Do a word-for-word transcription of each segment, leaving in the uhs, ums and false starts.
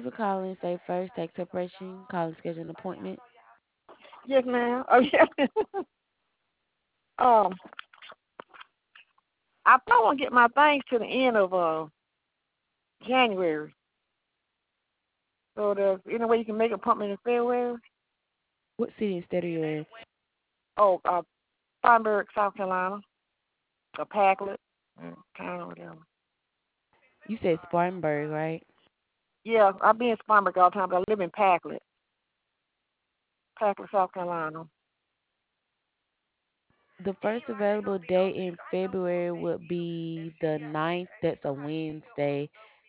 you for calling. Say first, tax separation, calling, schedule an appointment. Yes, ma'am. Oh, yeah. um, I probably want to get my things to the end of uh January. So there's any way you can make an appointment in February? What city and state are you in? Oh, uh, Spartanburg, South Carolina, or Packlet, mm, kind of whatever. You said Spartanburg, right? Yeah, I be in Spartanburg all the time, but I live in Packlet, Packlet, South Carolina. The first available day in February would be the ninth. That's a Wednesday.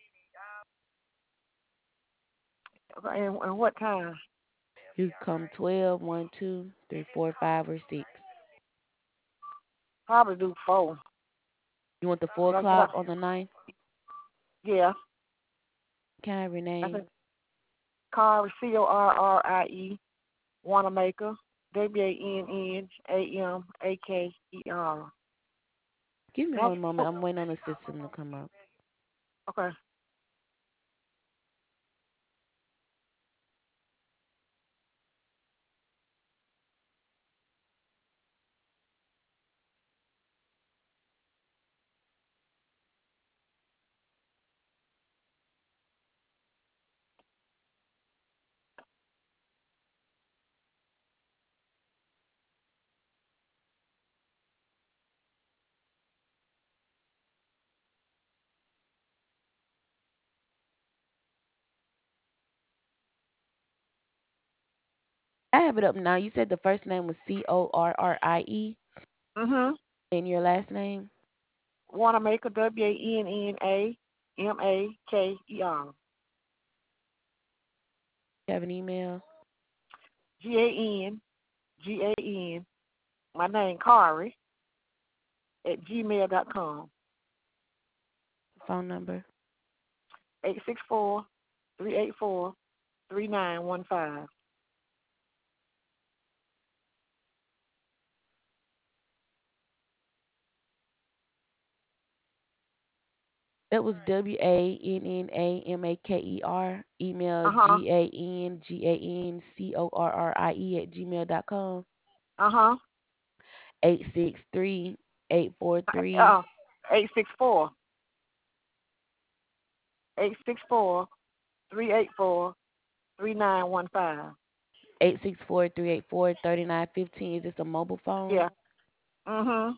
Okay, and, and what time? You can come twelve, one, two, three, four, five, or six. Probably do four. You want the four Cause I, cause I, o'clock on the ninth? yeah, Can I have your I name? think Corrie, C O R R I E, Wanamaker, W A N N A M A K E R. Give me That's one moment. oh, I'm waiting on the system to come up. okay. I have it up now. You said the first name was C O R R I E Mhm. and your last name? Wanamaker, W A N N A M A K E R. You have an email? G A N G A N. My name Corey at gmail dot com. Phone number? Eight six four three eight four three nine one five. That was W A N N A M A K E R. Email Uh huh. G A N G A N C O R R I E at gmail dot com. Uh huh. eight six three eight four three Uh, eight six four eight six four three eight four three nine one five. eight six four three eight four three nine one five. Is this a mobile phone? Yeah. Mhm.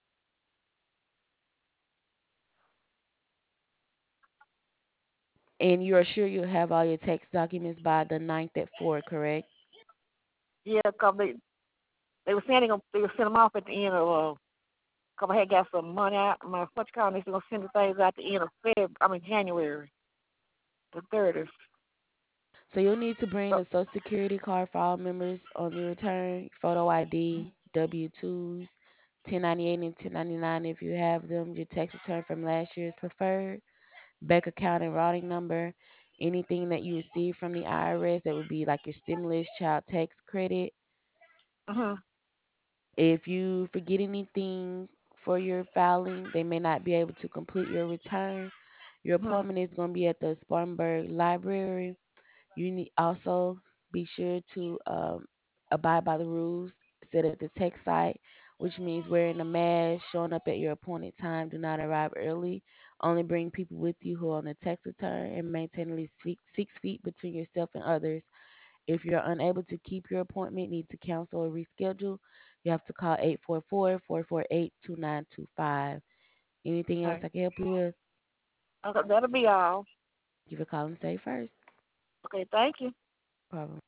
And you're sure you'll have all your tax documents by the ninth at four, correct? Yeah, 'cause they they were sending them. They were sending them off at the end of. Uh, cause I had got some money out. My what you call this? They gonna send the things out the end of Feb. I mean January the thirtieth. So you'll need to bring So, a social security card for all members on your return, photo I D, W twos, ten ninety-eight and ten ninety-nine if you have them, your tax return from last year is preferred, bank account and routing number, anything that you receive from the I R S that would be like your stimulus, child tax credit. mhm. If you forget anything for your filing, they may not be able to complete your return. Your Mhm. appointment is going to be at the Spartanburg Library. You need also be sure to um, abide by the rules set at the tech site, which means wearing a mask, showing up at your appointed time, do not arrive early, only bring people with you who are on the tax return, and maintain at least six, six feet between yourself and others. If you're unable to keep your appointment, need to cancel or reschedule, you have to call eight four four, four four eight, two nine two five. Anything else Okay. I can help you with? Okay, that'll be all. Give a call and say first. Okay, thank you. Problem.